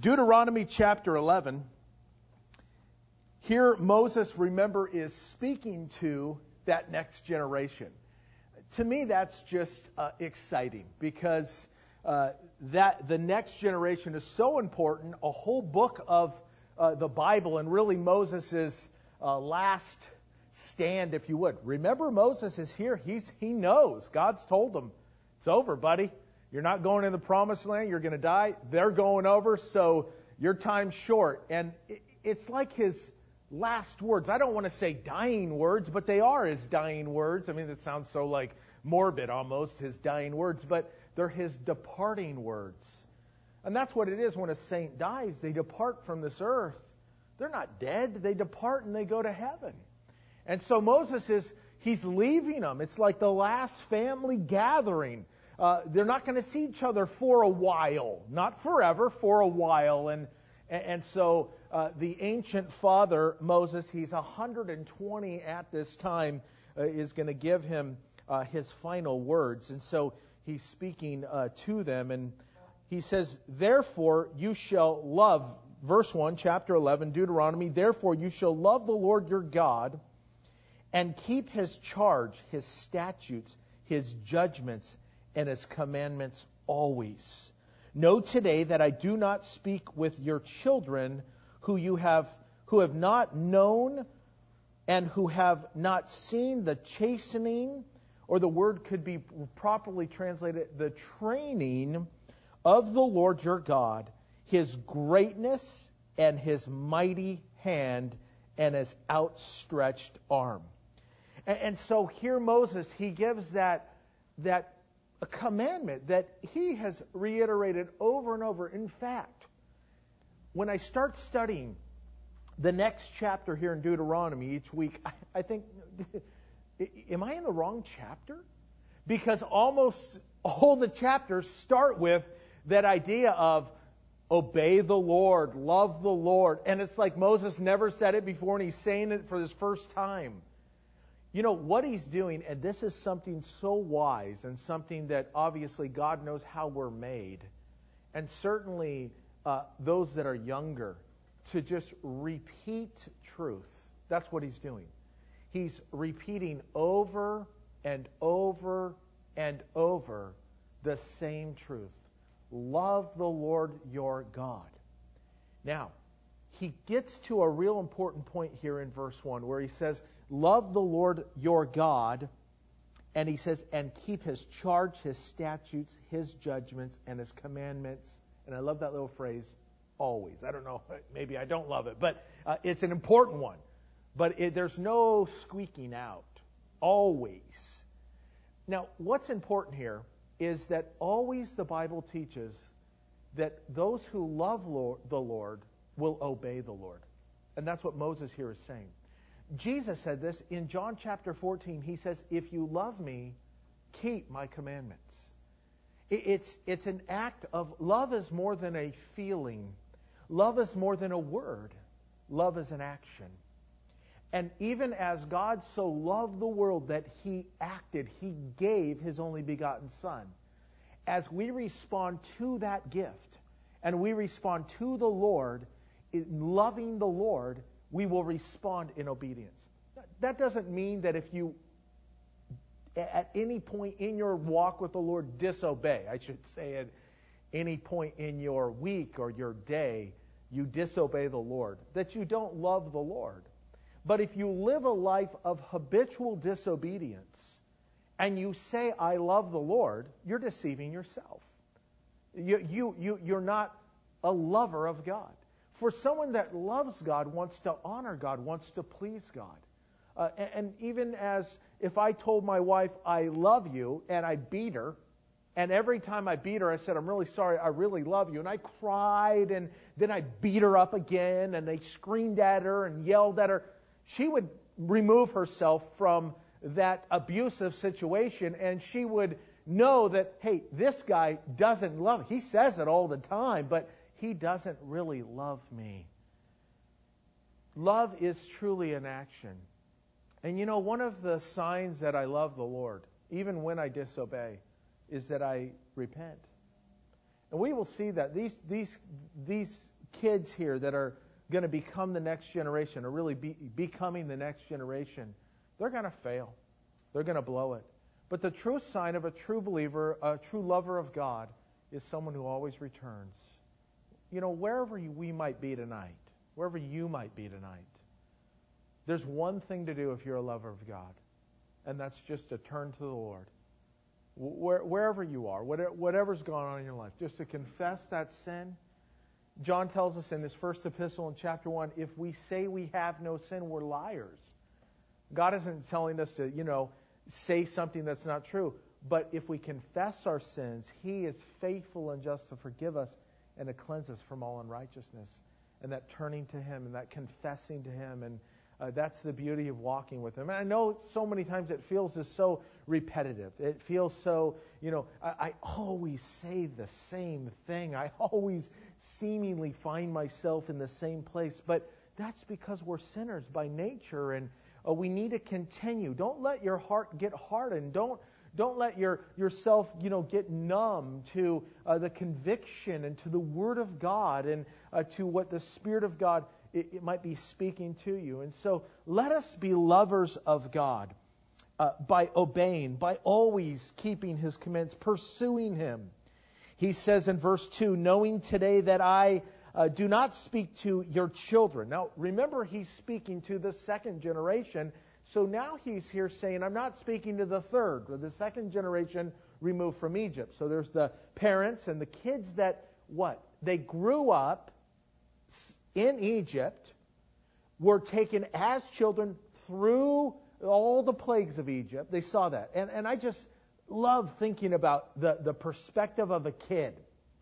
Deuteronomy chapter 11. Here Moses, remember, is speaking to that next generation. To me, that's just exciting because that the next generation is so important. A whole book of the Bible, and really Moses' last stand, if you would. Remember, Moses is here. He knows. God's told him, it's over, buddy. You're not going in the promised land. You're going to die. They're going over, so your time's short. And it's like his last words. I don't want to say dying words, but they are his dying words. I mean, it sounds so like morbid almost, his dying words, but they're his departing words. And that's what it is when a saint dies. They depart from this earth. They're not dead. They depart and they go to heaven. And so Moses he's leaving them. It's like the last family gathering. They're not going to see each other for a while. Not forever, for a while. And so the ancient father, Moses, he's 120 at this time, is going to give him his final words. And so he's speaking to them. And he says, therefore you shall love, verse 1, chapter 11, Deuteronomy, therefore you shall love the Lord your God and keep his charge, his statutes, his judgments, and his commandments always. Know today that I do not speak with your children who have not known and who have not seen the chastening, or the word could be properly translated, the training of the Lord your God, his greatness and his mighty hand and his outstretched arm. And so here Moses, he gives that a commandment that he has reiterated over and over. In fact, when I start studying the next chapter here in Deuteronomy each week, I think, am I in the wrong chapter? Because almost all the chapters start with that idea of obey the Lord, love the Lord. And it's like Moses never said it before, and he's saying it for his first time. You know, what he's doing, and this is something so wise and something that obviously God knows how we're made, and certainly those that are younger, to just repeat truth. That's what he's doing. He's repeating over and over and over the same truth. Love the Lord your God. Now, he gets to a real important point here in verse 1 where he says, love the Lord your God, and he says, and keep his charge, his statutes, his judgments, and his commandments. And I love that little phrase, always. I don't know, maybe I don't love it, but it's an important one. But there's no squeaking out. Always. Now, what's important here is that always the Bible teaches that those who love the Lord will obey the Lord. And that's what Moses here is saying. Jesus said this in John chapter 14. He says, if you love me, keep my commandments. It's an act of love is more than a feeling. Love is more than a word. Love is an action. And even as God so loved the world that he acted, he gave his only begotten Son. As we respond to that gift, and we respond to the Lord, in loving the Lord, we will respond in obedience. That doesn't mean that if you, at any point in your walk with the Lord, disobey. I should say at any point in your week or your day, you disobey the Lord, that you don't love the Lord. But if you live a life of habitual disobedience and you say, I love the Lord, you're deceiving yourself. You're not a lover of God. For someone that loves God, wants to honor God, wants to please God. And even as if I told my wife, I love you, and I beat her, and every time I beat her, I said, I'm really sorry, I really love you. And I cried, and then I beat her up again, and they screamed at her and yelled at her. She would remove herself from that abusive situation, and she would know that, hey, this guy doesn't love me. He says it all the time, but he doesn't really love me. Love is truly an action. And you know, one of the signs that I love the Lord, even when I disobey, is that I repent. And we will see that these kids here that are going to become the next generation, or really becoming the next generation, they're going to fail. They're going to blow it. But the true sign of a true believer, a true lover of God, is someone who always returns. Wherever we might be tonight, wherever you might be tonight, there's one thing to do if you're a lover of God, and that's just to turn to the Lord. Wherever you are, whatever's going on in your life, just to confess that sin. John tells us in his first epistle in chapter 1, if we say we have no sin, we're liars. God isn't telling us to, say something that's not true. But if we confess our sins, He is faithful and just to forgive us and to cleanse us from all unrighteousness. And that turning to Him and that confessing to Him, and that's the beauty of walking with Him. And I know so many times it feels just so repetitive. It feels so, I always say the same thing. I always seemingly find myself in the same place. But that's because we're sinners by nature, and we need to continue. Don't let your heart get hardened. Don't let yourself, get numb to the conviction and to the Word of God and to what the Spirit of God it might be speaking to you. And so let us be lovers of God by obeying, by always keeping His commands, pursuing Him. He says in verse 2, knowing today that I do not speak to your children. Now, remember, He's speaking to the second generation. So now He's here saying, I'm not speaking to the third, or the second generation removed from Egypt. So there's the parents and the kids that, they grew up in Egypt, were taken as children through all the plagues of Egypt. They saw that. And I just love thinking about the perspective of a kid.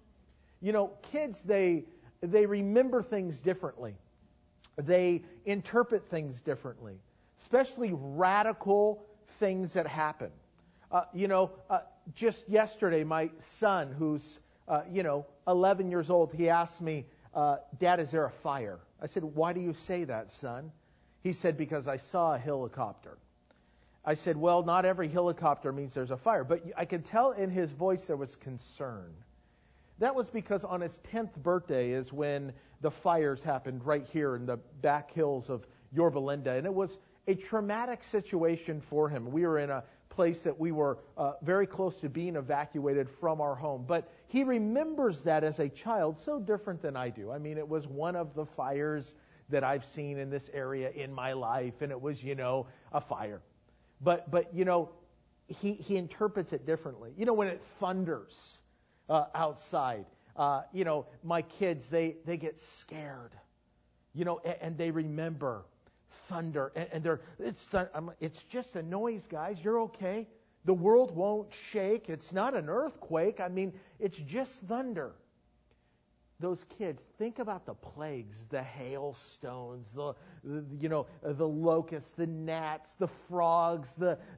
Kids, they remember things differently. They interpret things differently, especially radical things that happen. Just yesterday, my son, who's 11 years old, he asked me, Dad, is there a fire? I said, why do you say that, son? He said, because I saw a helicopter. I said, well, not every helicopter means there's a fire. But I could tell in his voice there was concern. That was because on his 10th birthday is when the fires happened right here in the back hills of Yorba Linda. And it was a traumatic situation for him. We were in a place that we were very close to being evacuated from our home. But he remembers that as a child so different than I do. I mean, it was one of the fires that I've seen in this area in my life, and it was, a fire. But he interprets it differently. When it thunders outside, my kids, they get scared, and they remember thunder, and it's just a noise, guys. You're okay. The world won't shake. It's not an earthquake. I mean, it's just thunder. Those kids, think about the plagues, the hailstones, the locusts, the gnats, the frogs,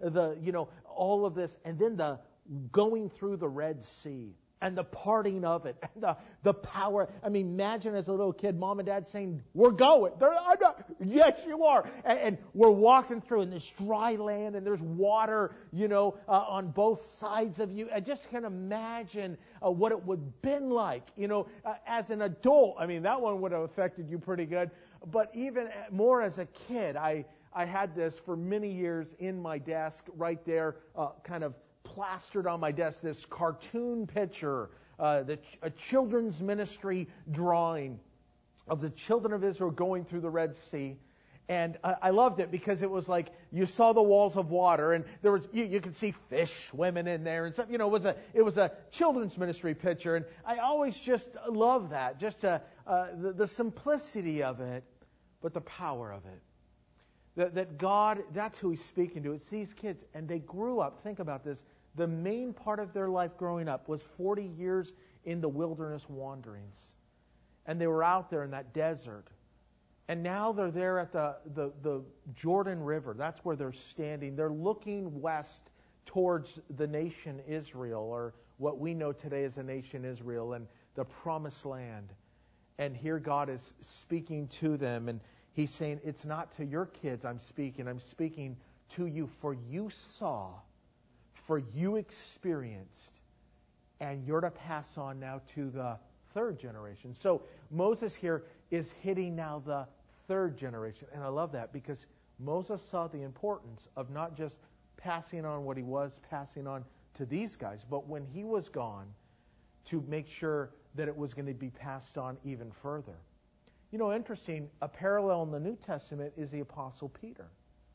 all of this, and then the going through the Red Sea. And the parting of it, and the power. I mean, imagine as a little kid, Mom and Dad saying, we're going. I'm not. Yes, you are. And we're walking through in this dry land, and there's water, on both sides of you. I just can imagine what it would have been like, as an adult. I mean, that one would have affected you pretty good. But even more as a kid, I had this for many years in my desk right there, kind of plastered on my desk, this cartoon picture, a children's ministry drawing of the children of Israel going through the Red Sea. And I loved it because it was like you saw the walls of water, and there was you could see fish swimming in there and stuff. It was a children's ministry picture, and I always just love that, just the simplicity of it, but the power of it. That God, that's who He's speaking to. It's these kids, and they grew up. Think about this. The main part of their life growing up was 40 years in the wilderness wanderings. And they were out there in that desert. And now they're there at the Jordan River. That's where they're standing. They're looking west towards the nation Israel, or what we know today as the nation Israel, and the promised land. And here God is speaking to them, and He's saying, it's not to your kids I'm speaking to you, for you saw, for you experienced, and you're to pass on now to the third generation. So Moses here is hitting now the third generation. And I love that because Moses saw the importance of not just passing on what he was passing on to these guys, but when he was gone, to make sure that it was going to be passed on even further. You know, interesting, a parallel in the New Testament is the Apostle Peter.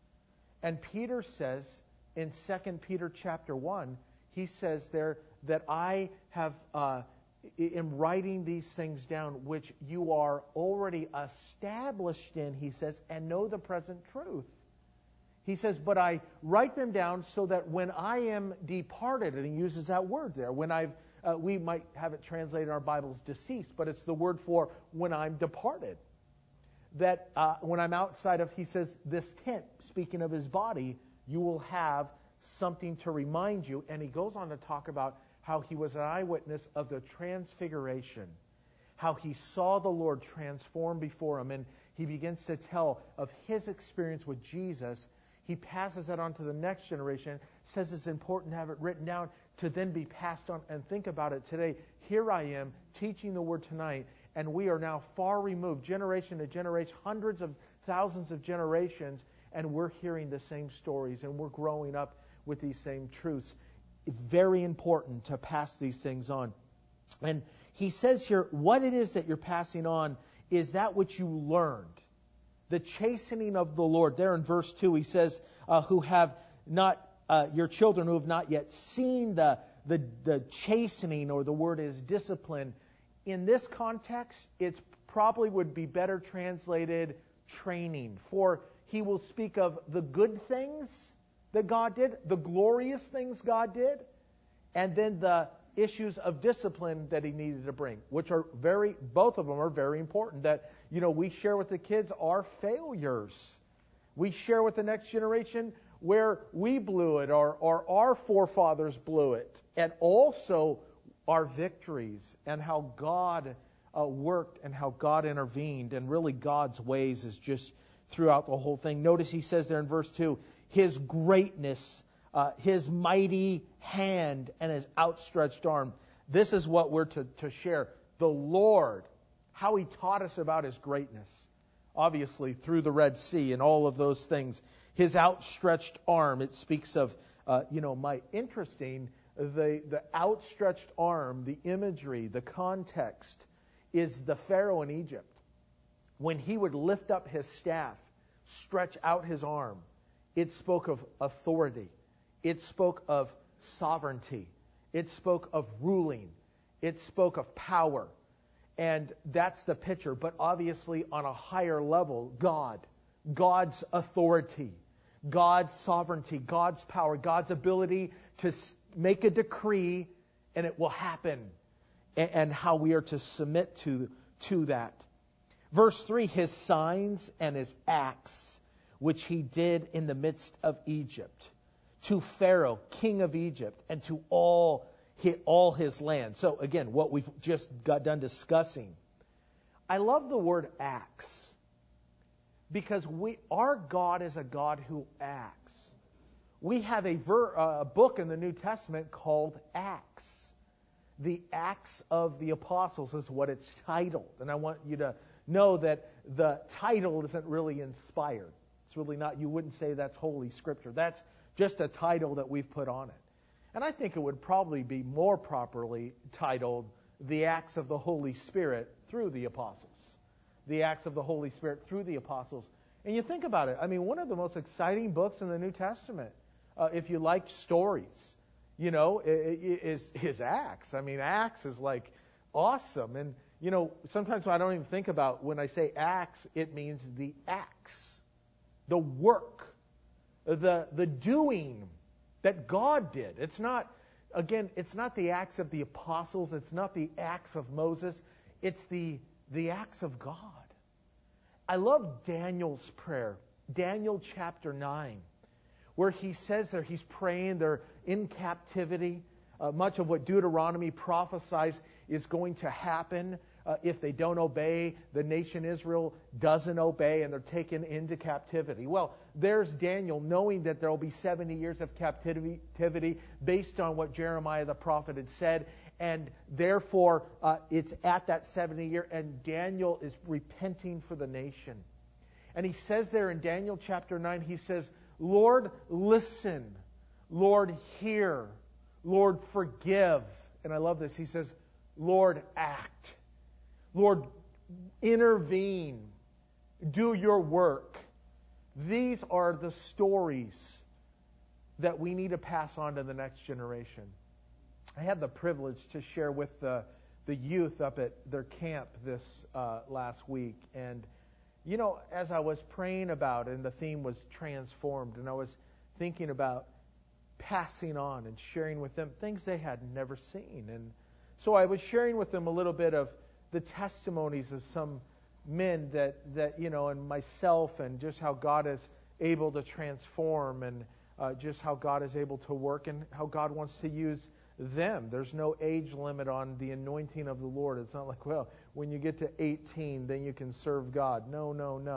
And Peter says in 2 Peter chapter 1, he says there that I have am writing these things down which you are already established in, he says, and know the present truth. He says, but I write them down so that when I am departed, and he uses that word there, when we might have it translated in our Bibles deceased, but it's the word for when I'm departed. That when I'm outside of, he says, this tent, speaking of his body, you will have something to remind you. And he goes on to talk about how he was an eyewitness of the transfiguration, how he saw the Lord transform before him, and he begins to tell of his experience with Jesus. He passes that on to the next generation, says it's important to have it written down to then be passed on. And think about it today. Here I am teaching the Word tonight, and we are now far removed, generation to generation, hundreds of thousands of generations, and we're hearing the same stories, and we're growing up with these same truths. Very important to pass these things on. And he says here, what it is that you're passing on is that which you learned. The chastening of the Lord. There in verse 2, he says, who have not, your children who have not yet seen the chastening, or the word is discipline. In this context, it's probably would be better translated training. For he will speak of the good things that God did, the glorious things God did, and then the issues of discipline that he needed to bring, which are both of them are very important. That, we share with the kids our failures. We share with the next generation where we blew it, or our forefathers blew it, and also our victories and how God worked and how God intervened, and really God's ways is just throughout the whole thing. Notice he says there in verse 2, his greatness, his mighty hand, and his outstretched arm. This is what we're to share. The Lord, how he taught us about his greatness, obviously through the Red Sea and all of those things. His outstretched arm, it speaks of, the outstretched arm, the imagery, the context is the Pharaoh in Egypt. When he would lift up his staff, stretch out his arm, it spoke of authority. It spoke of sovereignty. It spoke of ruling. It spoke of power. And that's the picture. But obviously on a higher level, God's authority, God's sovereignty, God's power, God's ability to make a decree and it will happen, and how we are to submit to that. Verse 3, his signs and his acts, which he did in the midst of Egypt, to Pharaoh, king of Egypt, and to all his land. So again, what we've just got done discussing. I love the word acts, because our God is a God who acts. We have a book in the New Testament called Acts. The Acts of the Apostles is what it's titled. And I want you to know that the title isn't really inspired. It's really not. You wouldn't say that's Holy Scripture. That's just a title that we've put on it. And I think it would probably be more properly titled The Acts of the Holy Spirit through the Apostles. The Acts of the Holy Spirit through the Apostles. And you think about it. I mean, one of the most exciting books in the New Testament, if you like stories, is Acts. I mean, Acts is like awesome. And, sometimes I don't even think about when I say Acts, it means the acts, the work, the doing that God did. It's not the acts of the apostles. It's not the acts of Moses. It's the acts of God. I love Daniel's prayer, Daniel chapter 9, where he says there he's praying, they're in captivity. Much of what Deuteronomy prophesies is going to happen if they don't obey. The nation Israel doesn't obey, and they're taken into captivity. Well, there's Daniel knowing that there will be 70 years of captivity based on what Jeremiah the prophet had said. And therefore, it's at that 70 year, and Daniel is repenting for the nation. And he says there in Daniel chapter 9, he says, Lord, listen. Lord, hear. Lord, forgive. And I love this. He says, Lord, act. Lord, intervene. Do your work. These are the stories that we need to pass on to the next generation. I had the privilege to share with the youth up at their camp this last week. And, you know, as I was praying about it, and the theme was transformed, and I was thinking about passing on and sharing with them things they had never seen. And so I was sharing with them a little bit of the testimonies of some men that you know, and myself, and just how God is able to transform, and just how God is able to work, and how God wants to use them. There's no age limit on the anointing of the Lord. It's not like, well, when you get to 18, then you can serve God. No.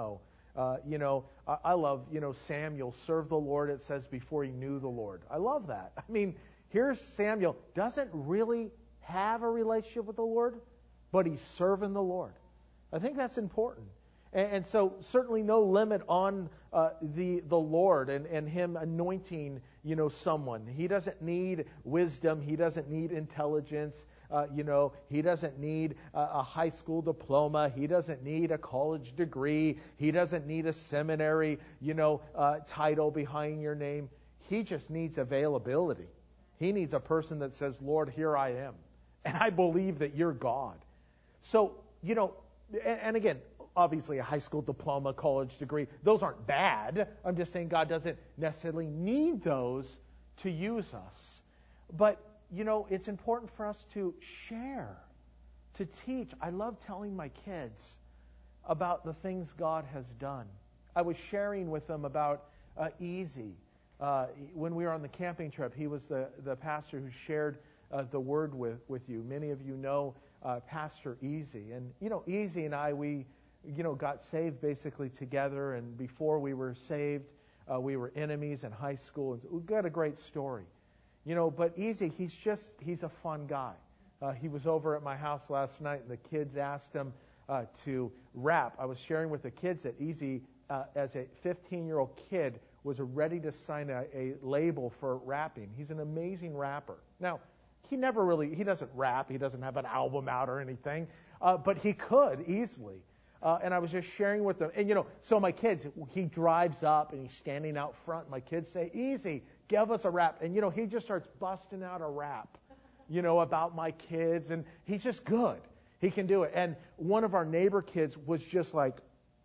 You know, I love, you know, Samuel served the Lord, it says, before he knew the Lord. I love that. I mean, here's Samuel, doesn't really have a relationship with the Lord, but he's serving the Lord. I think that's important. And so certainly no limit on the Lord and him anointing, you know, someone. He doesn't need wisdom. He doesn't need intelligence. You know, he doesn't need a high school diploma. He doesn't need a college degree. He doesn't need a seminary, you know, title behind your name. He just needs availability. He needs a person that says, Lord, here I am. And I believe that you're God. So, you know, and again, obviously a high school diploma, college degree, those aren't bad. I'm just saying God doesn't necessarily need those to use us. But, you know, it's important for us to share, to teach. I love telling my kids about the things God has done. I was sharing with them about Easy. When we were on the camping trip, he was the pastor who shared the word with you. Many of you know Pastor Easy. And, you know, Easy and I, we, you know, got saved basically together. And before we were saved, we were enemies in high school. And we've got a great story. You know, but Easy, he's a fun guy. He was over at my house last night, and the kids asked him to rap. I was sharing with the kids that Easy, as a 15-year-old kid, was ready to sign a label for rapping. He's an amazing rapper. Now, he doesn't rap. He doesn't have an album out or anything, but he could easily. And I was just sharing with them. And, you know, so my kids, he drives up and he's standing out front. My kids say, Easy, give us a rap. And, you know, he just starts busting out a rap, you know, about my kids. And he's just good. He can do it. And one of our neighbor kids was just like,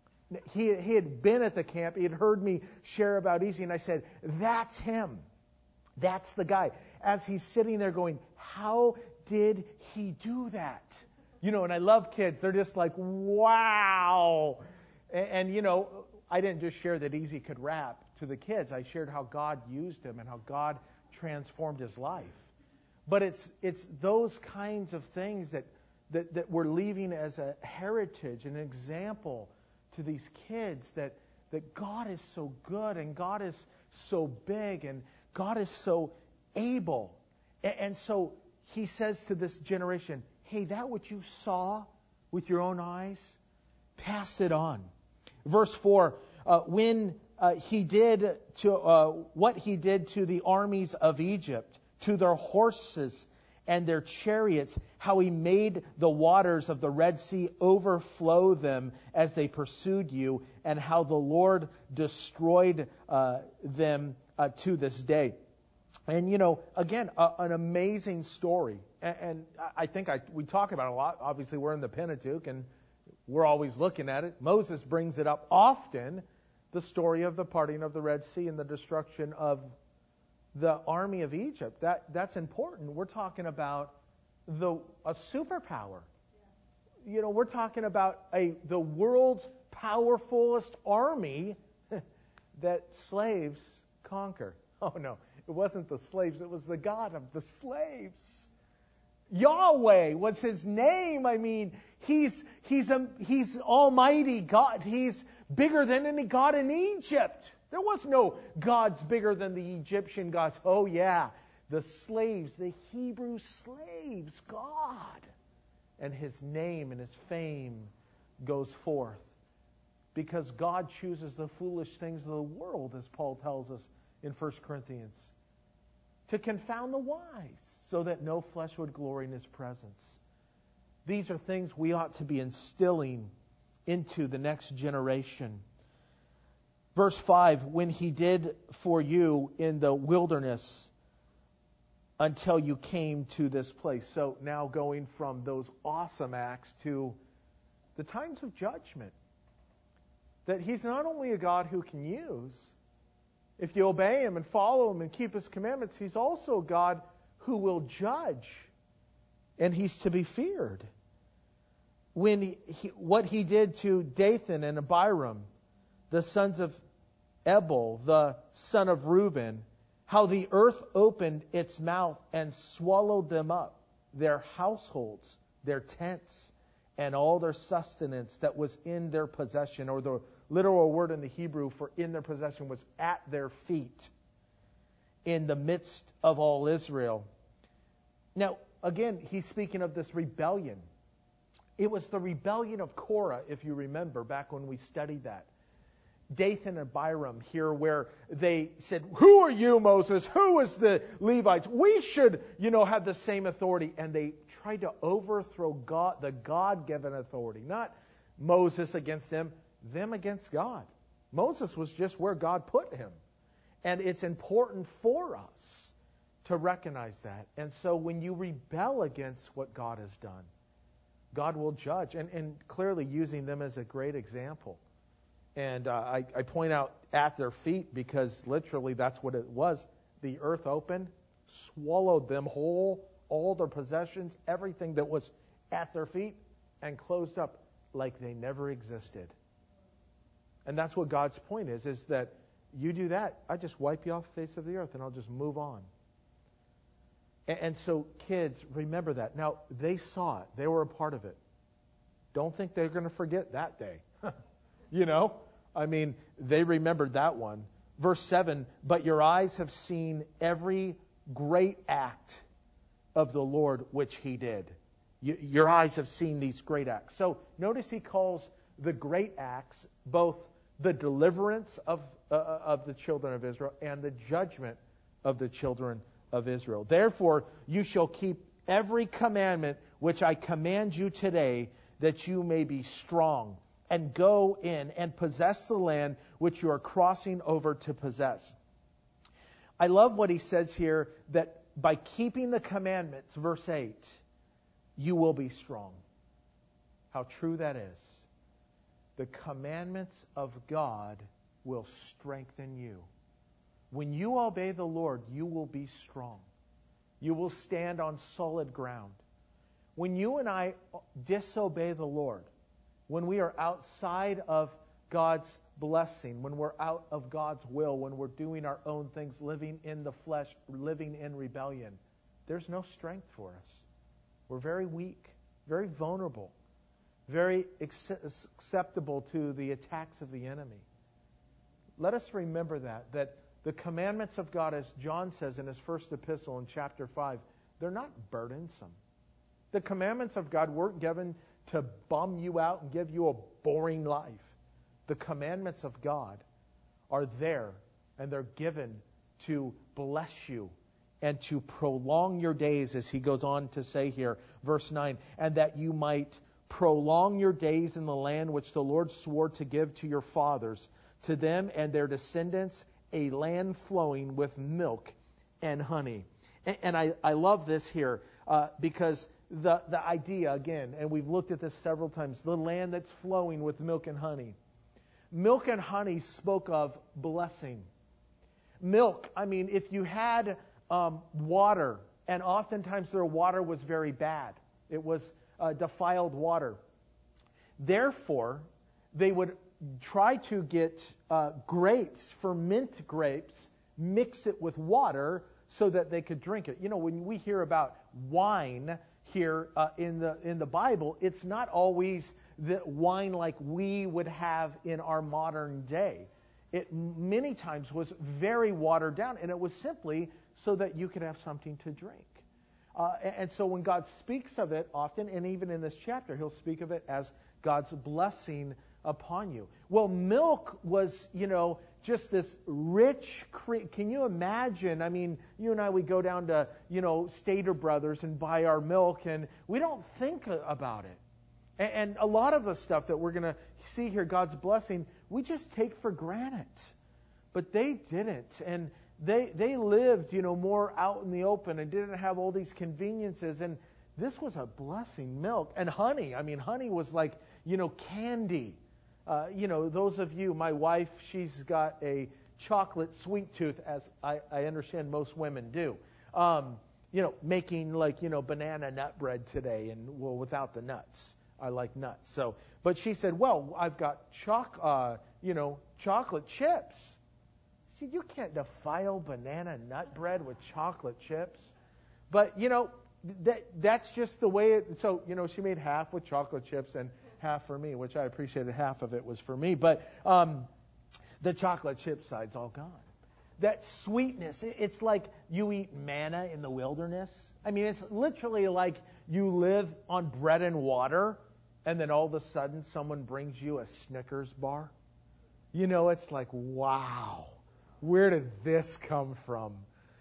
he had been at the camp. He had heard me share about Easy. And I said, that's him. That's the guy. As he's sitting there going, how did he do that? You know, and I love kids. They're just like, wow. And you know, I didn't just share that Easy could rap to the kids. I shared how God used him and how God transformed his life. But it's those kinds of things that we're leaving as a heritage, an example to these kids that God is so good and God is so big and God is so able. And so he says to this generation, hey, that what you saw with your own eyes, pass it on. Verse 4, when he did to what he did to the armies of Egypt, to their horses and their chariots, how he made the waters of the Red Sea overflow them as they pursued you, and how the Lord destroyed them to this day. And, you know, again, an amazing story. And I think we talk about it a lot. Obviously, we're in the Pentateuch, and we're always looking at it. Moses brings it up often, the story of the parting of the Red Sea and the destruction of the army of Egypt. That's important. We're talking about a superpower. You know, we're talking about the world's powerfulest army that slaves conquer. Oh, no. It wasn't the slaves. It was the God of the slaves. Yahweh was his name. I mean, he's Almighty God. He's bigger than any god in Egypt. There was no gods bigger than the Egyptian gods. Oh, yeah. the slaves, the Hebrew slaves, God. And his name and his fame goes forth. Because God chooses the foolish things of the world, as Paul tells us in 1 Corinthians, to confound the wise, so that no flesh would glory in his presence. These are things we ought to be instilling into the next generation. Verse 5, when he did for you in the wilderness until you came to this place. So now going from those awesome acts to the times of judgment. That he's not only a God who can use, if you obey him and follow him and keep his commandments, he's also a God who will judge, and he's to be feared. When what he did to Dathan and Abiram, the sons of Ebal, the son of Reuben, how the earth opened its mouth and swallowed them up, their households, their tents, and all their sustenance that was in their possession, or the literal word in the Hebrew for in their possession was at their feet, in the midst of all Israel. Now, again, he's speaking of this rebellion. It was the rebellion of Korah, if you remember, back when we studied that. Dathan and Abiram here, where they said, who are you, Moses? Who is the Levites? We should, have the same authority. And they tried to overthrow God, the God-given authority. Not Moses against them against God. Moses was just where God put him. And it's important for us to recognize that. And so when you rebel against what God has done, God will judge. And clearly using them as a great example. And I point out at their feet because literally that's what it was. The earth opened, swallowed them whole, all their possessions, everything that was at their feet, and closed up like they never existed. And that's what God's point is that you do that, I just wipe you off the face of the earth and I'll just move on. And so kids, remember that. Now, they saw it. They were a part of it. Don't think they're going to forget that day. They remembered that one. Verse 7, but your eyes have seen every great act of the Lord which he did. Your eyes have seen these great acts. So notice he calls the great acts both the deliverance of the children of Israel and the judgment of the children of Israel. Therefore, you shall keep every commandment which I command you today, that you may be strong and go in and possess the land which you are crossing over to possess. I love what he says here, that by keeping the commandments, verse 8, you will be strong. How true that is. The commandments of God will strengthen you. When you obey the Lord, you will be strong. You will stand on solid ground. When you and I disobey the Lord, when we are outside of God's blessing, when we're out of God's will, when we're doing our own things, living in the flesh, living in rebellion, there's no strength for us. We're very weak, very vulnerable, very acceptable to the attacks of the enemy. Let us remember that the commandments of God, as John says in his first epistle in chapter 5, they're not burdensome. The commandments of God weren't given to bum you out and give you a boring life. The commandments of God are there, and they're given to bless you and to prolong your days, as he goes on to say here, verse 9, and that you might prolong your days in the land which the Lord swore to give to your fathers, to them and their descendants, a land flowing with milk and honey. And I love this here because the idea, again, and we've looked at this several times, the land that's flowing with milk and honey. Milk and honey spoke of blessing. Milk, if you had water, and oftentimes their water was very bad. It was defiled water. Therefore, they would try to get grapes, ferment grapes, mix it with water so that they could drink it. When we hear about wine here in the Bible, it's not always the wine like we would have in our modern day. It many times was very watered down, and it was simply so that you could have something to drink. And so when God speaks of it often, and even in this chapter, he'll speak of it as God's blessing upon you. Well, milk was, just this rich cream. Can you imagine? I mean, you and I, we go down to, Stater Brothers and buy our milk, and we don't think about it. And a lot of the stuff that we're going to see here, God's blessing, we just take for granted. But they didn't. And they lived, more out in the open and didn't have all these conveniences. And this was a blessing. Milk and honey. I mean, honey was like, candy. Those of you, my wife, she's got a chocolate sweet tooth, as I understand most women do. Making like, banana nut bread today, and without the nuts. I like nuts. So, but she said, well, I've got chocolate chips. See, you can't defile banana nut bread with chocolate chips. But, that's just the way it, so, she made half with chocolate chips and half for me, which I appreciated. Half of it was for me. But the chocolate chip side's all gone. That sweetness, it's like you eat manna in the wilderness. I mean, it's literally like you live on bread and water, and then all of a sudden someone brings you a Snickers bar. It's like, wow, where did this come from?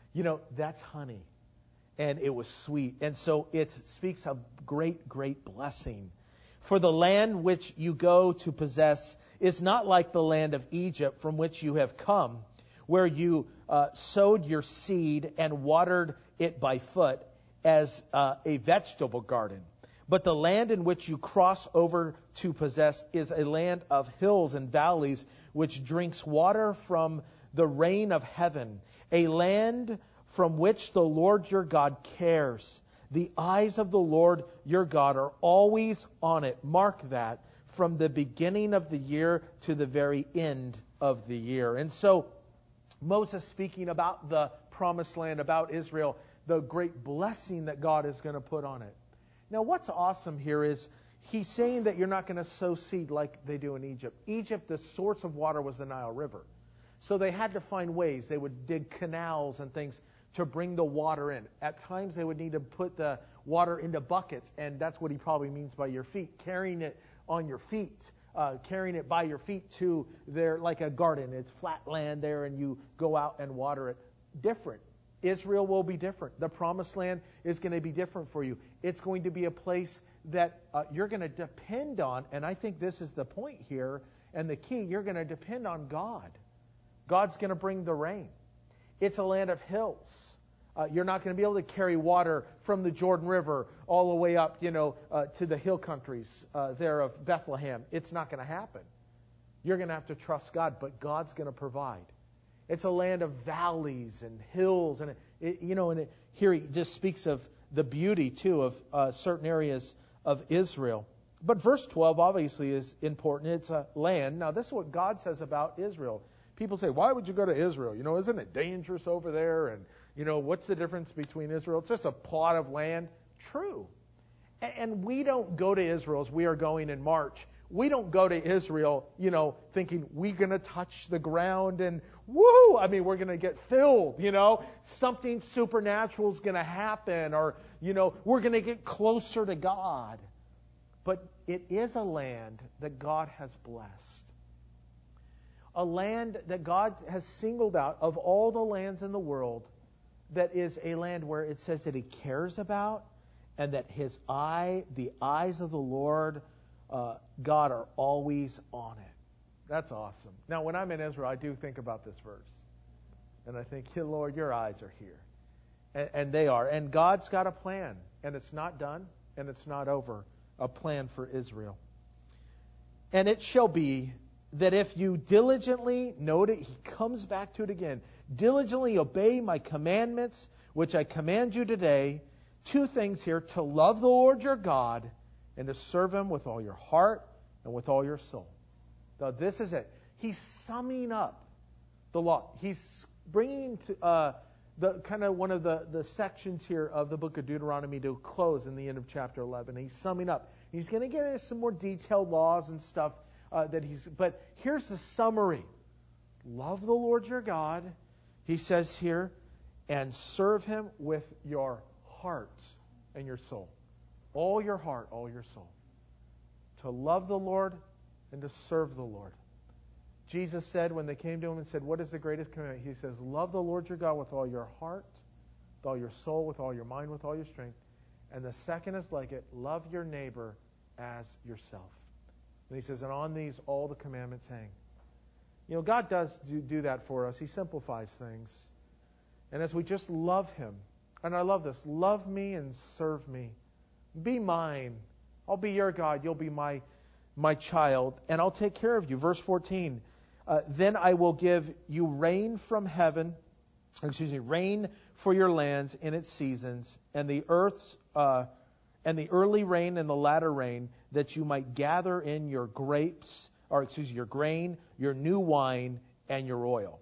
That's honey. And it was sweet. And so it speaks of great, great blessing. For the land which you go to possess is not like the land of Egypt from which you have come, where you sowed your seed and watered it by foot as a vegetable garden. But the land in which you cross over to possess is a land of hills and valleys, which drinks water from the rain of heaven, a land from which the Lord your God cares. The eyes of the Lord your God are always on it. Mark that, from the beginning of the year to the very end of the year. And so Moses, speaking about the promised land, about Israel, the great blessing that God is going to put on it. Now, what's awesome here is he's saying that you're not going to sow seed like they do in Egypt. Egypt, the source of water was the Nile River. So they had to find ways. They would dig canals and things to bring the water in. At times, they would need to put the water into buckets, and that's what he probably means by your feet, carrying it on your feet, carrying it by your feet to there, like a garden. It's flat land there, and you go out and water it. Different. Israel will be different. The promised land is going to be different for you. It's going to be a place that you're going to depend on, and I think this is the point here and the key. You're going to depend on God. God's going to bring the rain. It's a land of hills. You're not going to be able to carry water from the Jordan River all the way up, to the hill countries there of Bethlehem. It's not going to happen. You're going to have to trust God, but God's going to provide. It's a land of valleys and hills, and here he just speaks of the beauty too of certain areas of Israel. But verse 12 obviously is important. It's a land. Now, this is what God says about Israel. People say, why would you go to Israel? Isn't it dangerous over there? And, what's the difference between Israel? It's just a plot of land. True. And we don't go to Israel as we are going in March. We don't go to Israel, thinking we're going to touch the ground and woo! I mean, we're going to get filled, Something supernatural is going to happen, or, we're going to get closer to God. But it is a land that God has blessed. A land that God has singled out of all the lands in the world, that is a land where it says that He cares about, and that the eyes of the Lord God are always on it. That's awesome. Now, when I'm in Israel, I do think about this verse. And I think, Lord, your eyes are here. And they are. And God's got a plan. And it's not done. And it's not over. A plan for Israel. And it shall be that if you diligently, note it, he comes back to it again, diligently obey my commandments, which I command you today. Two things here: to love the Lord your God, and to serve Him with all your heart and with all your soul. Now, this is it. He's summing up the law. He's bringing the kind of one of the sections here of the book of Deuteronomy to close in the end of chapter 11. He's summing up. He's going to get into some more detailed laws and stuff but here's the summary. Love the Lord your God, he says here, and serve Him with your heart and your soul. All your heart, all your soul. To love the Lord and to serve the Lord. Jesus said when they came to Him and said, what is the greatest commandment? He says, love the Lord your God with all your heart, with all your soul, with all your mind, with all your strength. And the second is like it, love your neighbor as yourself. And He says, and on these all the commandments hang. You know, God does do that for us. He simplifies things. And as we just love Him, and I love this, love me and serve me. Be mine. I'll be your God. You'll be my child, and I'll take care of you. Verse 14, then I will give you rain from heaven, rain for your lands in its seasons, and the earth's and the early rain and the latter rain, that you might gather in your your grain, your new wine, and your oil.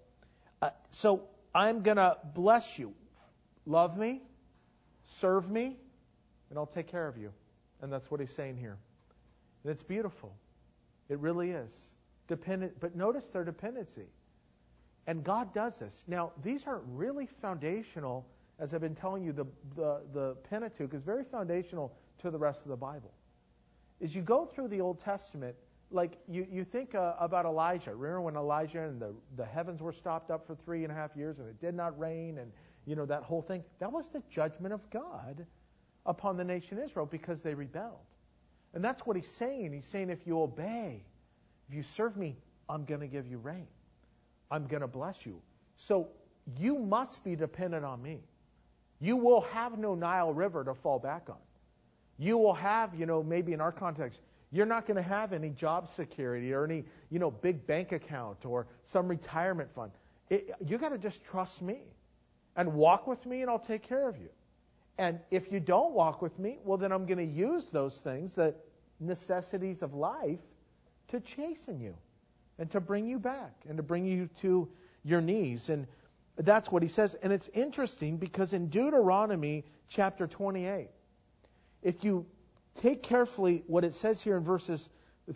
So I'm going to bless you. Love me, serve me, and I'll take care of you. And that's what He's saying here. And it's beautiful. It really is. Dependent, but notice their dependency. And God does this. Now, these are really foundational, as I've been telling you, the Pentateuch is very foundational to the rest of the Bible. As you go through the Old Testament, like you think about Elijah. Remember when Elijah and the heavens were stopped up for 3.5 years and it did not rain, and you know that whole thing? That was the judgment of God upon the nation Israel because they rebelled. And that's what He's saying. He's saying if you obey, if you serve me, I'm going to give you rain. I'm going to bless you. So you must be dependent on me. You will have no Nile River to fall back on. You will have, maybe in our context, you're not going to have any job security or any, big bank account or some retirement fund. You got to just trust me and walk with me, and I'll take care of you. And if you don't walk with me, well, then I'm going to use those things, the necessities of life, to chasten you and to bring you back and to bring you to your knees. And that's what He says. And it's interesting because in Deuteronomy chapter 28, if you take carefully what it says here in verses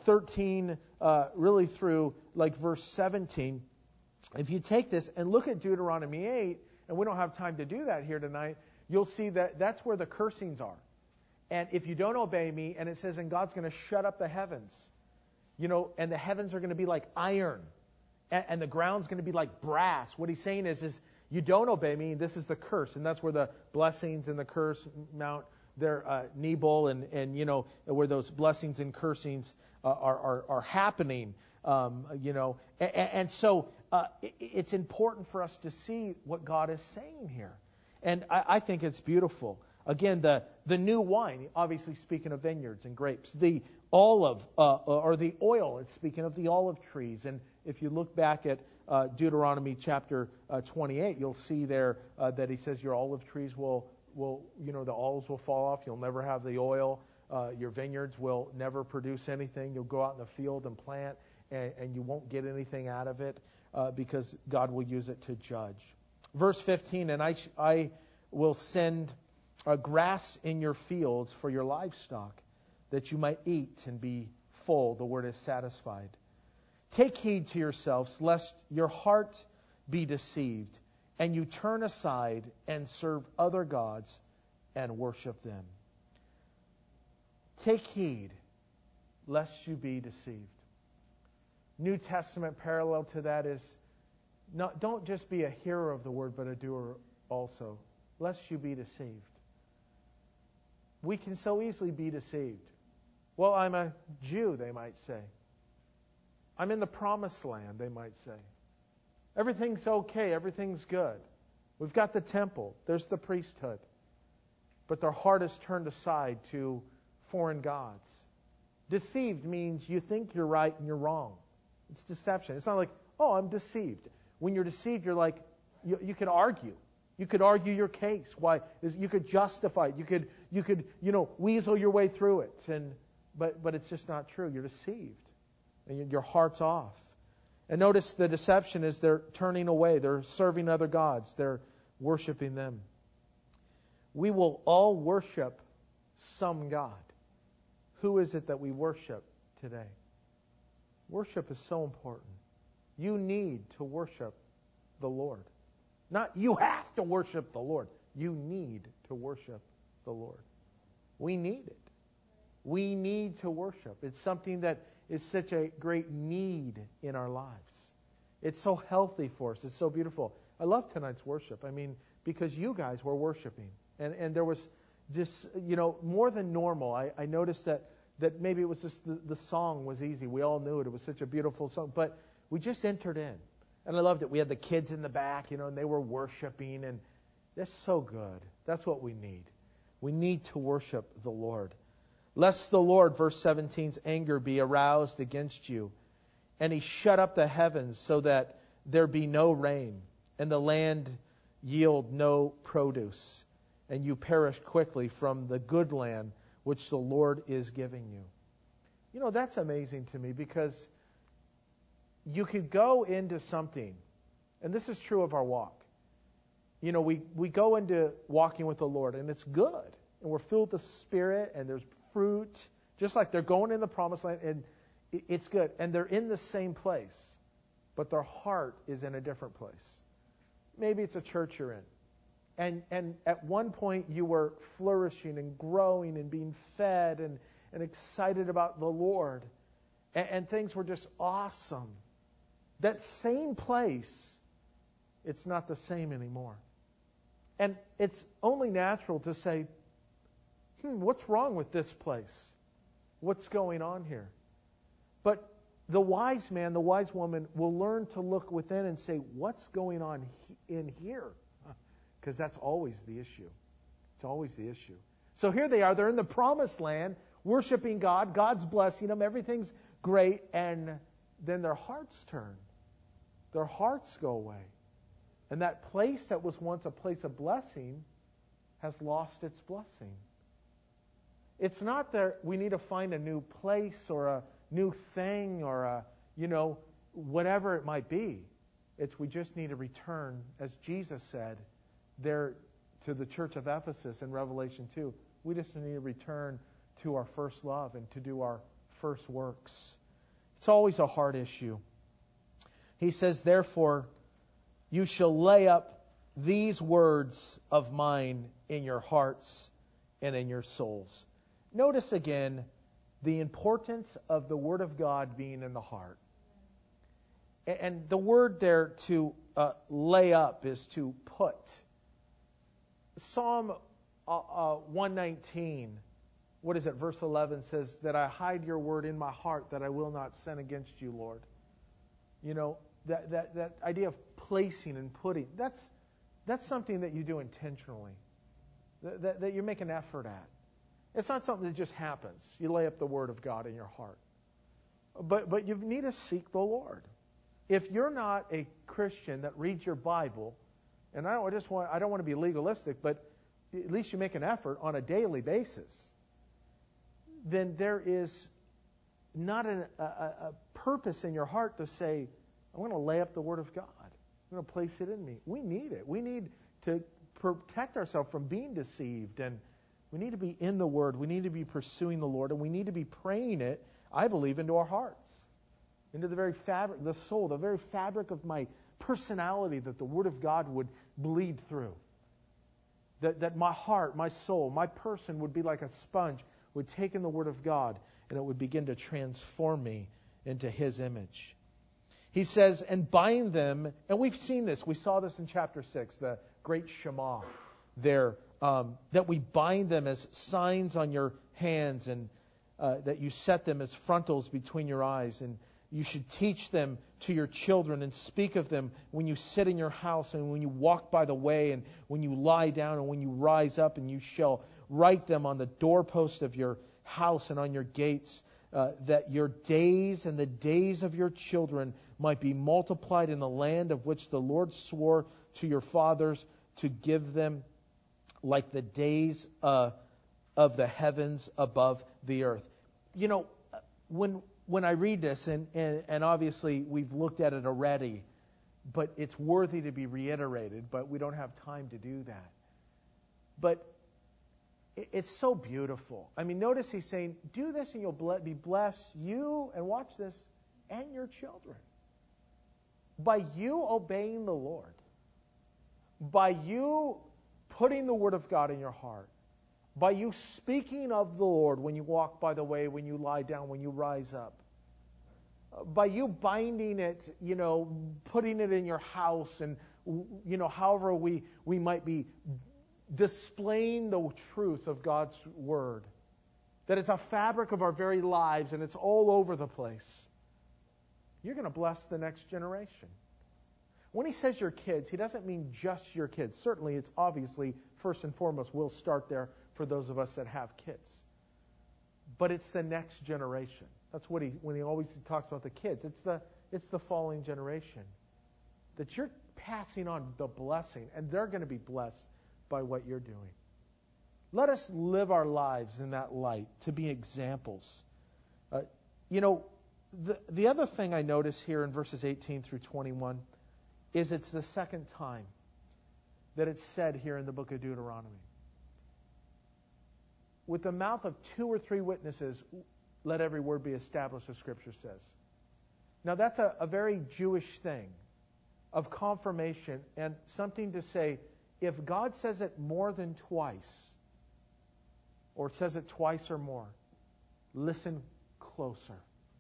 13 really through like verse 17, if you take this and look at Deuteronomy 8, and we don't have time to do that here tonight, you'll see that that's where the cursings are. And if you don't obey me, and it says, and God's going to shut up the heavens, and the heavens are going to be like iron, and the ground's going to be like brass. What He's saying is you don't obey me, and this is the curse. And that's where the blessings and the curse Mount their Nebel, and where those blessings and cursings are happening. And so it's important for us to see what God is saying here. And I think it's beautiful. Again, the new wine, obviously speaking of vineyards and grapes. The olive, or the oil, it's speaking of the olive trees. And if you look back at Deuteronomy chapter 28, you'll see there that He says your olive trees will the olives will fall off. You'll never have the oil. Your vineyards will never produce anything. You'll go out in the field and plant, and you won't get anything out of it because God will use it to judge. Verse 15, and I will send grass in your fields for your livestock, that you might eat and be full. The word is satisfied. Take heed to yourselves, lest your heart be deceived, and you turn aside and serve other gods and worship them. Take heed, lest you be deceived. New Testament parallel to that is, don't just be a hearer of the word, but a doer also, lest you be deceived. We can so easily be deceived. Well, I'm a Jew, they might say. I'm in the promised land, they might say. Everything's okay, everything's good. We've got the temple, there's the priesthood. But their heart is turned aside to foreign gods. Deceived means you think you're right and you're wrong. It's deception. It's not like, oh, I'm deceived. When you're deceived, you're like, you could argue. You could argue your case. Why? You could justify it. You could weasel your way through it. But it's just not true. You're deceived. And your heart's off. And notice the deception is they're turning away. They're serving other gods. They're worshiping them. We will all worship some God. Who is it that we worship today? Worship is so important. You need to worship the Lord. Not you have to worship the Lord. You need to worship the Lord. We need it. We need to worship. It's something that is such a great need in our lives. It's so healthy for us. It's so beautiful. I love tonight's worship. I mean, because you guys were worshiping. And there was just, more than normal. I noticed that maybe it was just the song was easy. We all knew it. It was such a beautiful song. But we just entered in. And I loved it. We had the kids in the back, and they were worshiping. And that's so good. That's what we need. We need to worship the Lord. Lest the Lord, verse 17's anger be aroused against you, and he shut up the heavens so that there be no rain, and the land yield no produce, and you perish quickly from the good land which the Lord is giving you. That's amazing to me, because you could go into something, and this is true of our walk. We go into walking with the Lord, and it's good, and we're filled with the Spirit, and there's fruit, just like they're going in the promised land, and it's good. And they're in the same place, but their heart is in a different place. Maybe it's a church you're in. And at one point you were flourishing and growing and being fed and excited about the Lord. And things were just awesome. That same place, it's not the same anymore. And it's only natural to say, what's wrong with this place? What's going on here? But the wise man, the wise woman will learn to look within and say, what's going on in here? Because that's always the issue. It's always the issue. So here they are. They're in the promised land, worshiping God. God's blessing them. Everything's great. And then their hearts turn. Their hearts go away. And that place that was once a place of blessing has lost its blessing. It's not that we need to find a new place or a new thing or whatever it might be. It's we just need to return, as Jesus said there to the church of Ephesus in Revelation 2. We just need to return to our first love and to do our first works. It's always a hard issue. He says, therefore, you shall lay up these words of mine in your hearts and in your souls. Notice again the importance of the Word of God being in the heart. And the word there to lay up is to put. Psalm 119, verse 11 says, that I hide your word in my heart that I will not sin against you, Lord. That idea of placing and putting, that's something that you do intentionally, that you make an effort at. It's not something that just happens. You lay up the Word of God in your heart. But you need to seek the Lord. If you're not a Christian that reads your Bible, and I don't want to be legalistic, but at least you make an effort on a daily basis, then there is not a purpose in your heart to say, I'm going to lay up the Word of God. I'm going to place it in me. We need it. We need to protect ourselves from being deceived, and we need to be in the Word. We need to be pursuing the Lord, and we need to be praying it, I believe, into our hearts, into the very fabric, the soul, the very fabric of my personality, that the Word of God would bleed through. That my heart, my soul, my person would be like a sponge, would take in the Word of God, and it would begin to transform me into His image. He says, and bind them, and we've seen this. We saw this in chapter 6, the great Shema there, that we bind them as signs on your hands, and that you set them as frontals between your eyes, and you should teach them to your children and speak of them when you sit in your house and when you walk by the way and when you lie down and when you rise up, and you shall write them on the doorpost of your house and on your gates, that your days and the days of your children might be multiplied in the land of which the Lord swore to your fathers to give them, like the days of the heavens above the earth. When I read this, and obviously we've looked at it already, but it's worthy to be reiterated, but we don't have time to do that. But it's so beautiful. I mean, notice he's saying, do this and you'll be blessed, you, and watch this, and your children. By you obeying the Lord. by you putting the Word of God in your heart, by you speaking of the Lord when you walk by the way, when you lie down, when you rise up, by you binding it, putting it in your house, and, however we might be displaying the truth of God's Word, that it's a fabric of our very lives and it's all over the place, you're going to bless the next generation. When he says your kids, he doesn't mean just your kids. Certainly, it's obviously, first and foremost, we'll start there for those of us that have kids. But it's the next generation. That's what when he always talks about the kids. It's the following generation. That you're passing on the blessing, and they're going to be blessed by what you're doing. Let us live our lives in that light to be examples. The other thing I notice here in verses 18 through 21 is it's the second time that it's said here in the book of Deuteronomy. With the mouth of 2 or 3 witnesses, let every word be established, as Scripture says. Now that's a very Jewish thing of confirmation and something to say, if God says it more than twice, or says it twice or more, listen closer.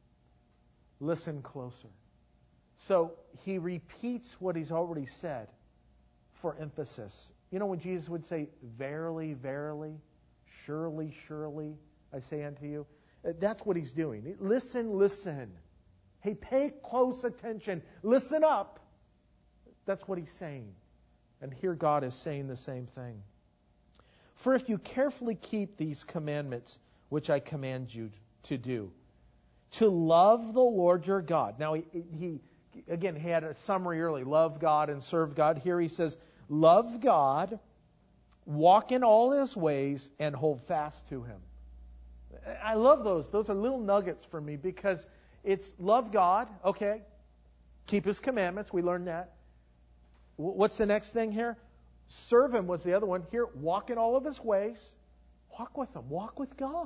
Listen closer. So he repeats what he's already said for emphasis. When Jesus would say, verily, verily, surely, surely, I say unto you, that's what he's doing. Listen, listen. Hey, pay close attention. Listen up. That's what he's saying. And here God is saying the same thing. For if you carefully keep these commandments, which I command you to do, to love the Lord your God. Now, he had a summary early, love God and serve God. Here he says, love God, walk in all his ways, and hold fast to him. I love those. Those are little nuggets for me because it's love God, okay, keep his commandments, we learned that. What's the next thing here? Serve him was the other one. Here, walk in all of his ways. Walk with him. Walk with God.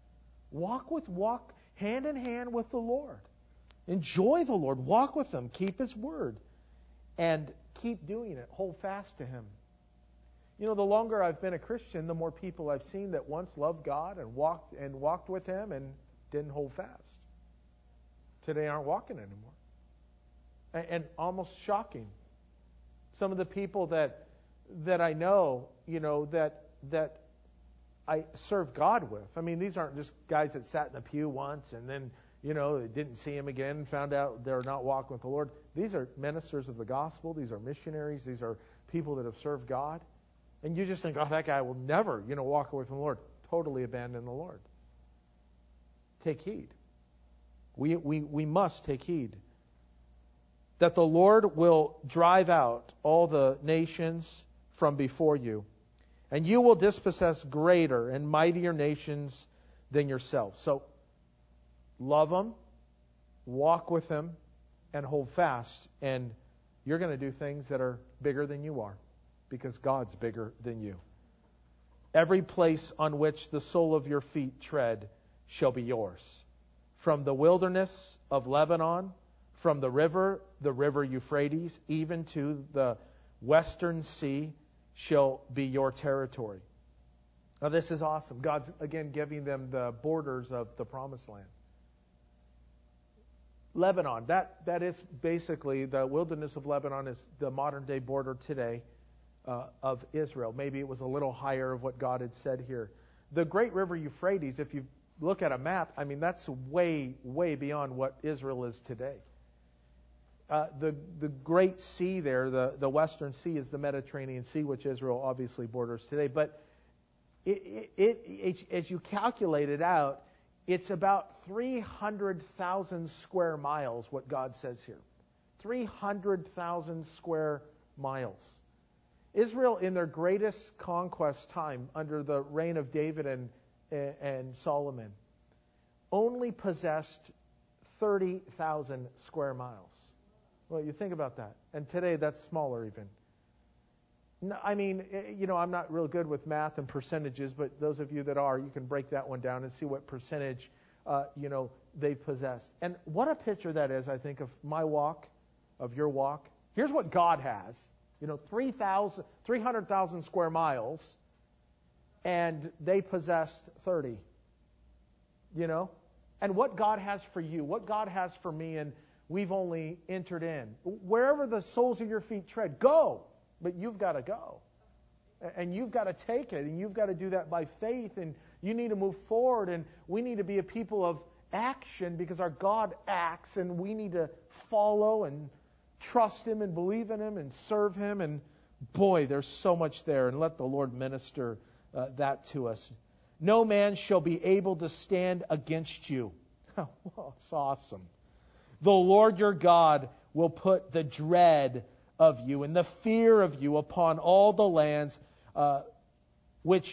Walk hand in hand with the Lord. Enjoy the Lord. Walk with him. Keep his word. And keep doing it. Hold fast to him. The longer I've been a Christian, the more people I've seen that once loved God and walked with him and didn't hold fast. Today aren't walking anymore. And almost shocking. Some of the people that I know, that I serve God with. I mean, these aren't just guys that sat in the pew once and then, they didn't see him again and found out they're not walking with the Lord. These are ministers of the gospel. These are missionaries. These are people that have served God. And you just think, that guy will never, walk away from the Lord. Totally abandon the Lord. Take heed. We must take heed. That the Lord will drive out all the nations from before you, and you will dispossess greater and mightier nations than yourself. So, love him, walk with him, and hold fast, and you're going to do things that are bigger than you are, because God's bigger than you. Every place on which the sole of your feet tread shall be yours. From the wilderness of Lebanon, from the river Euphrates, even to the western sea shall be your territory. Now this is awesome. God's again giving them the borders of the promised land. Lebanon, that is basically the wilderness of Lebanon is the modern day border today of Israel. Maybe it was a little higher of what God had said here. The great river Euphrates, if you look at a map, I mean that's way, way beyond what Israel is today. The great sea there, the Western Sea, is the Mediterranean Sea, which Israel obviously borders today. But as you calculate it out, it's about 300,000 square miles, what God says here. 300,000 square miles. Israel, in their greatest conquest time, under the reign of David and Solomon, only possessed 30,000 square miles. Well, you think about that. And today, that's smaller even. No, I mean, I'm not real good with math and percentages, but those of you that are, you can break that one down and see what percentage, they possess. And what a picture that is, I think, of my walk, of your walk. Here's what God has. 300,000 square miles, and they possessed 30. And what God has for you, what God has for me, and we've only entered in. Wherever the soles of your feet tread, go. But you've got to go. And you've got to take it, and you've got to do that by faith, and you need to move forward, and we need to be a people of action because our God acts, and we need to follow and trust Him and believe in Him and serve Him. And boy, there's so much there, and let the Lord minister that to us. No man shall be able to stand against you. Well, it's awesome. The Lord your God will put the dread of you and the fear of you upon all the lands which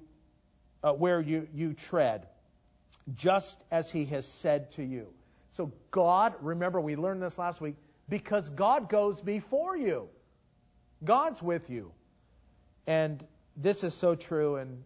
where you tread, just as He has said to you. So God, remember we learned this last week, because God goes before you. God's with you. And this is so true, and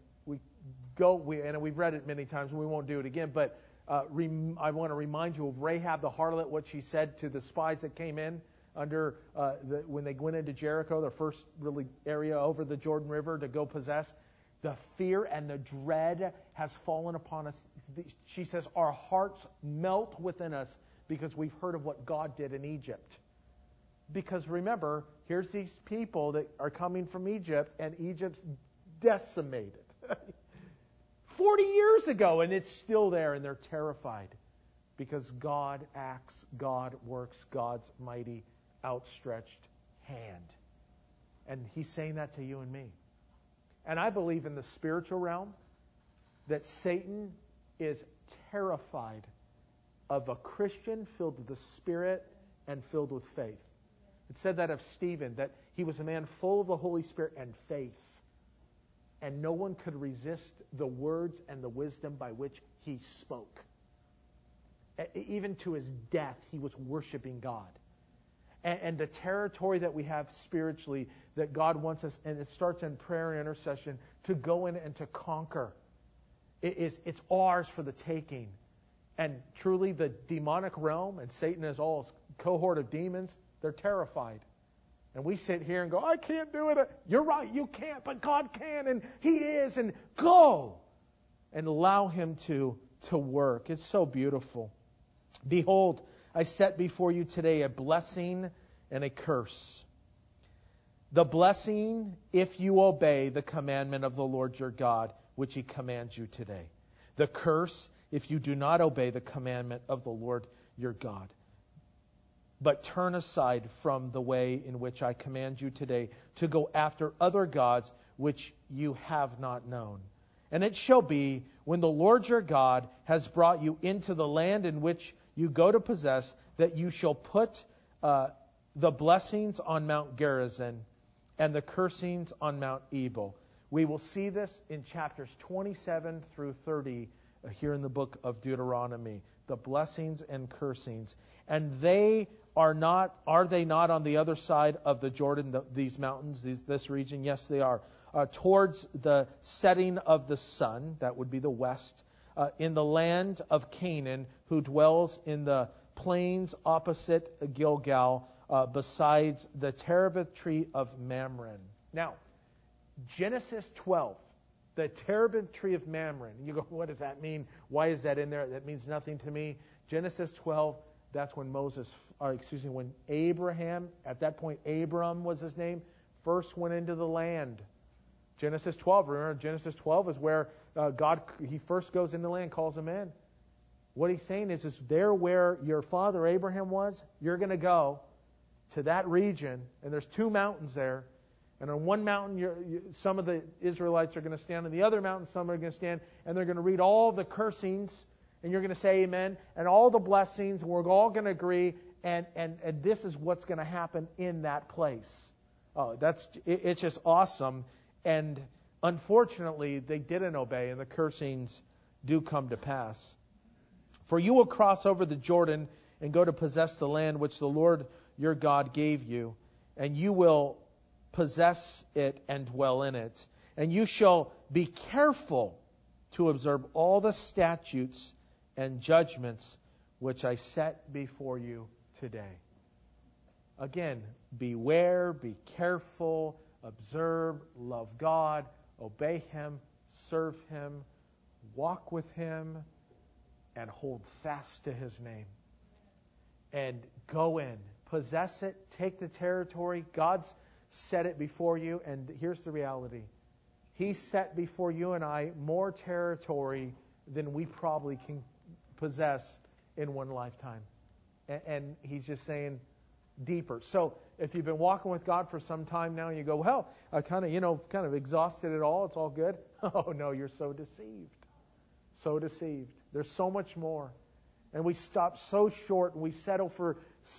we've read it many times, and we won't do it again, but I want to remind you of Rahab the harlot, what she said to the spies that came in when they went into Jericho, their first really area over the Jordan River to go possess. The fear and the dread has fallen upon us. She says, our hearts melt within us because we've heard of what God did in Egypt. Because remember, here's these people that are coming from Egypt, and Egypt's decimated. 40 years ago, and it's still there, and they're terrified because God acts, God works, God's mighty outstretched hand. And He's saying that to you and me. And I believe in the spiritual realm that Satan is terrified of a Christian filled with the Spirit and filled with faith. It said that of Stephen, that he was a man full of the Holy Spirit and faith. And no one could resist the words and the wisdom by which he spoke. Even to his death, he was worshiping God. And the territory that we have spiritually, that God wants us, and it starts in prayer and intercession, to go in and to conquer. It's ours for the taking. And truly the demonic realm, and Satan is all a cohort of demons, they're terrified. And we sit here and go, I can't do it. You're right, you can't, but God can, and He is, and go. And allow Him to work. It's so beautiful. Behold, I set before you today a blessing and a curse. The blessing, if you obey the commandment of the Lord your God, which He commands you today. The curse, if you do not obey the commandment of the Lord your God, but turn aside from the way in which I command you today to go after other gods which you have not known. And it shall be, when the Lord your God has brought you into the land in which you go to possess, that you shall put the blessings on Mount Gerizim and the cursings on Mount Ebal. We will see this in chapters 27 through 30 here in the book of Deuteronomy. The blessings and cursings. And are they not on the other side of the Jordan, these mountains, this region? Yes, they are. Towards the setting of the sun, that would be the west, in the land of Canaan, who dwells in the plains opposite Gilgal, besides the terebinth tree of Mamre. Now, Genesis 12, the terebinth tree of Mamre. You go, what does that mean? Why is that in there? That means nothing to me. Genesis 12, that's when when Abraham, at that point Abram was his name, first went into the land. Genesis 12, remember, Genesis 12 is where God, He first goes into the land, calls him in. What He's saying is there where your father Abraham was, you're going to go to that region, and there's 2 mountains there. And on one mountain, some of the Israelites are going to stand. On the other mountain, some are going to stand, and they're going to read all the cursings, and you're going to say amen, and all the blessings, and we're all going to agree, and this is what's going to happen in that place. Oh, it's just awesome. And unfortunately, they didn't obey, and the cursings do come to pass. For you will cross over the Jordan and go to possess the land which the Lord your God gave you, and you will possess it and dwell in it. And you shall be careful to observe all the statutes and judgments which I set before you today. Again, beware, be careful, observe, love God, obey Him, serve Him, walk with Him, and hold fast to His name. And go in, possess it, take the territory. God's set it before you, and here's the reality. He set before you and I more territory than we probably can possess in one lifetime. And He's just saying, deeper. So if you've been walking with God for some time now and you go, well, I kind of exhausted it all. It's all good. Oh, no, you're so deceived. So deceived. There's so much more. And we stop so short and we settle for,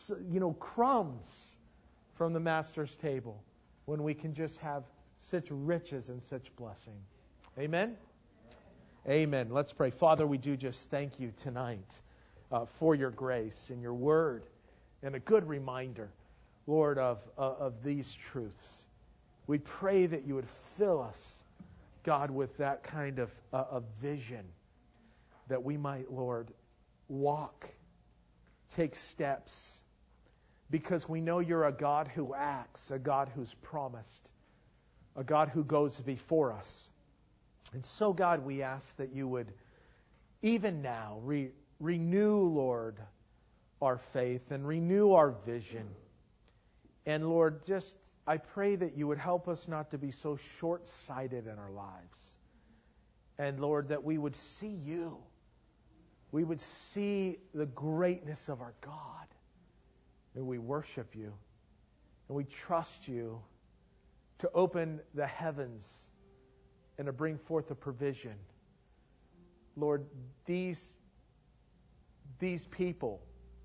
crumbs from the Master's table when we can just have such riches and such blessing. Amen? Amen. Let's pray. Father, we do just thank you tonight for your grace and your word. And a good reminder, Lord, of these truths. We pray that you would fill us, God, with that kind of vision, that we might, Lord, walk, take steps, because we know you're a God who acts, a God who's promised, a God who goes before us. And so, God, we ask that you would, even now, renew, Lord, our faith and renew our vision. And Lord, I pray that you would help us not to be so short-sighted in our lives. And Lord, that we would see you. We would see the greatness of our God. And we worship you. And we trust you to open the heavens and to bring forth a provision. Lord, these people,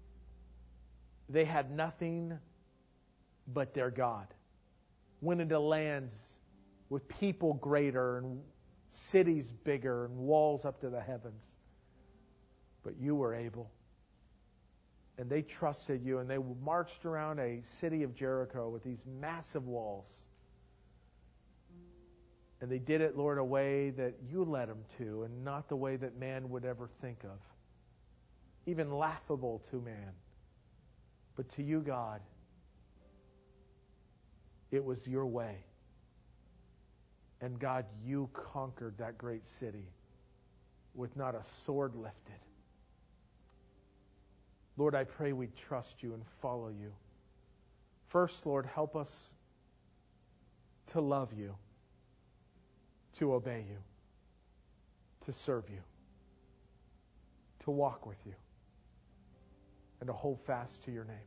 they had nothing but their God. Went into lands with people greater and cities bigger and walls up to the heavens. But you were able. And they trusted you, and they marched around a city of Jericho with these massive walls. And they did it, Lord, a way that you led them to, and not the way that man would ever think of. Even laughable to man. But to you, God, it was your way. And God, you conquered that great city with not a sword lifted. Lord, I pray we trust you and follow you. First, Lord, help us to love you, to obey you, to serve you, to walk with you, and to hold fast to your name.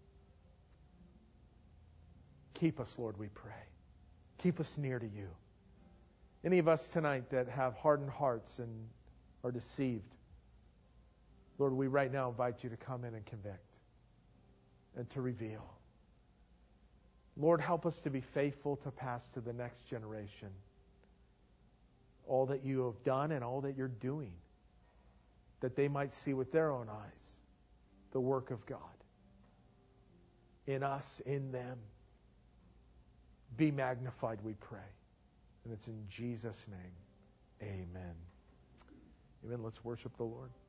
Keep us, Lord, we pray. Keep us near to you. Any of us tonight that have hardened hearts and are deceived, Lord, we right now invite you to come in and convict and to reveal. Lord, help us to be faithful to pass to the next generation all that you have done and all that you're doing, that they might see with their own eyes the work of God in us, in them. Be magnified, we pray. And it's in Jesus' name. Amen. Amen. Let's worship the Lord.